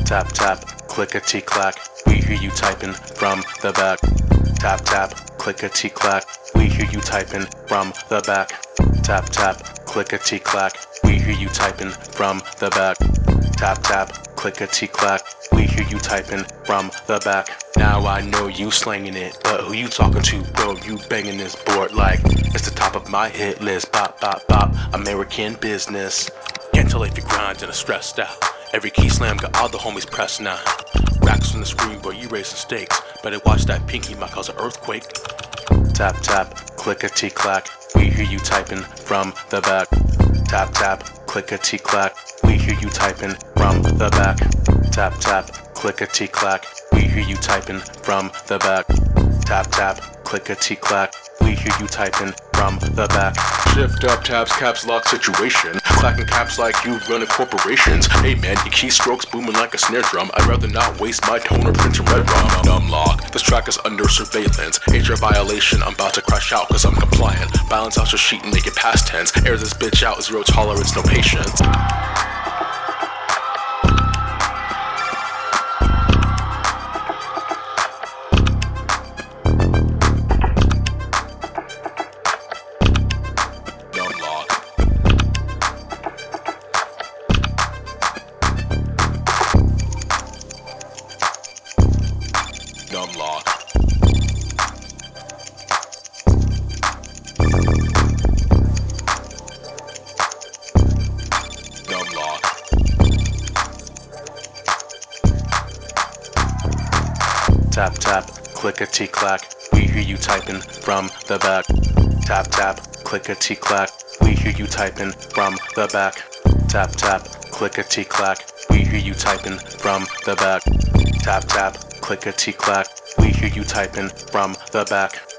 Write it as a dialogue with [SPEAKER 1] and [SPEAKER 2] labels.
[SPEAKER 1] Tap tap, clickety clack, we hear you typing from the back. Tap tap, clickety clack, we hear you typing from the back. Tap tap, clickety clack, we hear you typing from the back. Tap tap, clickety clack, we hear you typing from the back. Now I know you slanging it, but who you talking to, bro? You banging this board like it's the top of my hit list. Bop bop bop, American business. Can't tell if you're grinding or stressed out. Every key slam got all the homies pressed now. Racks from the screen, boy, you raising stakes. Better watch that pinky, might cause an earthquake. Tap tap, clickety clack, we hear you typing from the back. Tap tap, clickety clack, we hear you typing from the back. Tap tap, clickety clack, we hear you typing from the back. Tap tap, clickety clack, we hear you typing from the back. Shift up tabs, caps lock situation. Clacking caps like you running corporations. Hey man, your keystrokes booming like a snare drum. I'd rather not waste my toner printing red rum. Dumb lock, this track is under surveillance. HR violation, I'm about to crash out cause I'm compliant. Balance out your sheet and make it past tense. Air this bitch out, zero tolerance, no patience. Dumb lock. Dumb lock. Tap tap, clickety clack, we hear you typing from the back. Tap tap, clickety clack, we hear you typing from the back. Tap tap, clickety clack, we hear you typing from the back. Tap tap, clickety clack, we hear you typing from the back.